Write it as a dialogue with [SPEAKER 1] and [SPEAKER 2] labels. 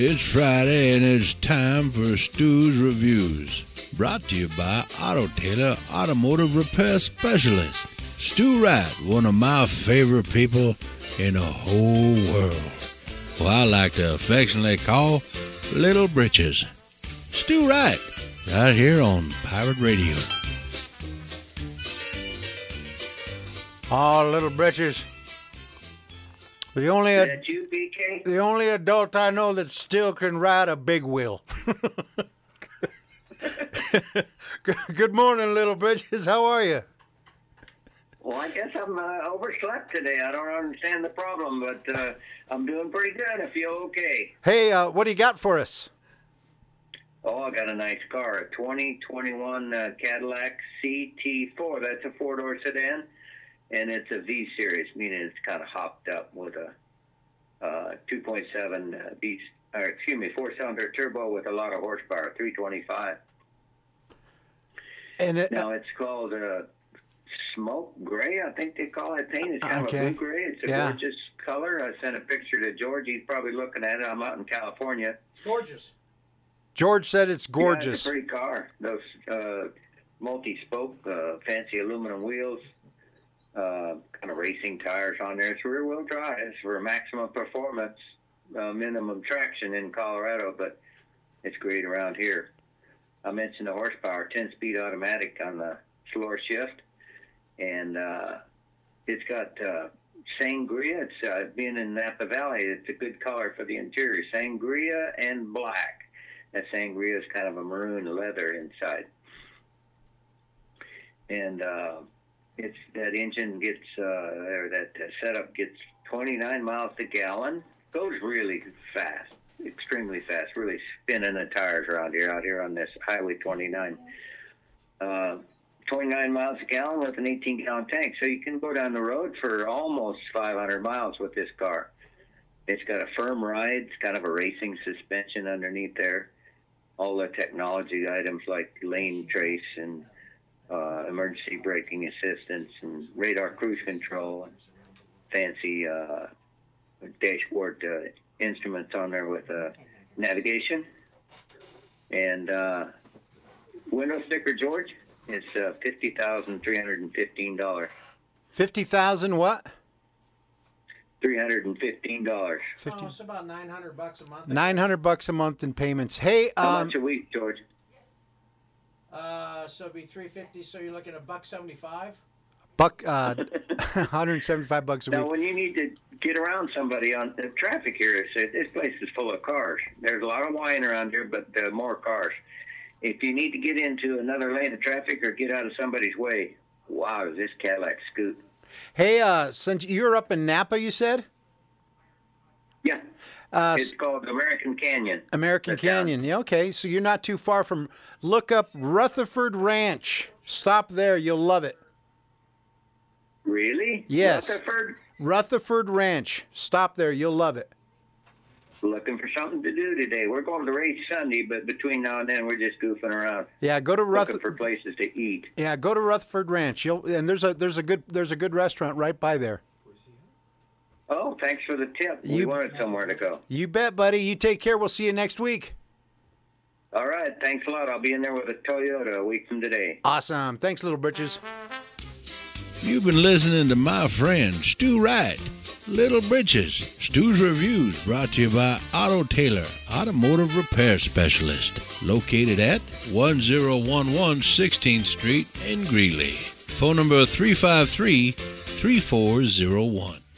[SPEAKER 1] It's Friday and it's time for Stu's Reviews. Brought to you by Auto Taylor Automotive Repair Specialist. Stu Wright, one of my favorite people in the whole world, who I like to affectionately call Little Britches. Stu Wright, right here on Pirate Radio.
[SPEAKER 2] Oh, Little Britches. The only adult I know that still can ride a big wheel. Good morning, Little Britches. How are you?
[SPEAKER 3] Well, I guess I'm overslept today. I don't understand the problem, but I'm doing pretty good. I feel okay.
[SPEAKER 2] Hey, what do you got for us?
[SPEAKER 3] Oh, I got a nice car, a 2021 Cadillac CT4. That's a four-door sedan, and it's a V-Series, meaning it's kind of hopped up with a 2.7 four-cylinder turbo with a lot of horsepower, 325.
[SPEAKER 2] And
[SPEAKER 3] now it's called smoke gray, I think they call it paint. It's kind of a blue gray. It's a gorgeous color. I sent a picture to George. He's probably looking at it. I'm out in California.
[SPEAKER 4] It's gorgeous.
[SPEAKER 2] George said it's gorgeous.
[SPEAKER 3] Yeah, it's a pretty car. Those multi-spoke, fancy aluminum wheels, kind of racing tires on there. It's rear-wheel drive. It's for maximum performance, minimum traction in Colorado, but it's great around here. I mentioned the horsepower, 10-speed automatic on the slower shift, and it's got sangria. It's being in Napa Valley, it's a good color for the interior, sangria and black. That sangria is kind of a maroon leather inside. And it's that engine gets, that setup gets 29 miles a gallon. Goes really fast, extremely fast, really spinning the tires around here, out here on this Highway 29. 29 miles a gallon with an 18-gallon tank. So you can go down the road for almost 500 miles with this car. It's got a firm ride. It's kind of a racing suspension underneath there. All the technology items like lane trace and emergency braking assistance and radar cruise control and fancy dashboard instruments on there with navigation. And window sticker, George, is $50,315.
[SPEAKER 2] 50,000 what?
[SPEAKER 3] $315.
[SPEAKER 4] Oh, it's about $900 a month.
[SPEAKER 2] $900 a month in payments. Hey,
[SPEAKER 3] how much a week, George?
[SPEAKER 4] So it'd be $350. So you're looking at $175.
[SPEAKER 2] $175 a week.
[SPEAKER 3] Now, when you need to get around somebody on the traffic here, this place is full of cars. There's a lot of wine around here, but more cars. If you need to get into another lane of traffic or get out of somebody's way, wow, does this Cadillac scoot?
[SPEAKER 2] Hey, since you're up in Napa, you said?
[SPEAKER 3] Yeah. It's called American Canyon.
[SPEAKER 2] American Canyon. Yeah, okay, so you're not too far from. Look up Rutherford Ranch. Stop there. You'll love it.
[SPEAKER 3] Really?
[SPEAKER 2] Yes.
[SPEAKER 3] Rutherford
[SPEAKER 2] Ranch. Stop there. You'll love it.
[SPEAKER 3] Looking for something to do today. We're going to race Sunday, but between now and then, we're just goofing around.
[SPEAKER 2] Yeah, go to
[SPEAKER 3] Looking for places to eat.
[SPEAKER 2] Yeah, go to Rutherford Ranch. And there's a good restaurant right by there.
[SPEAKER 3] Oh, thanks for the tip. We wanted somewhere to go.
[SPEAKER 2] You bet, buddy. You take care. We'll see you next week.
[SPEAKER 3] All right. Thanks a lot. I'll be in there with a Toyota a week from today.
[SPEAKER 2] Awesome. Thanks, Little Britches.
[SPEAKER 1] You've been listening to my friend Stu Wright, Little Britches. Stu's Reviews brought to you by Auto Taylor Automotive Repair Specialist, located at 1011 16th Street in Greeley. Phone number 353-3401.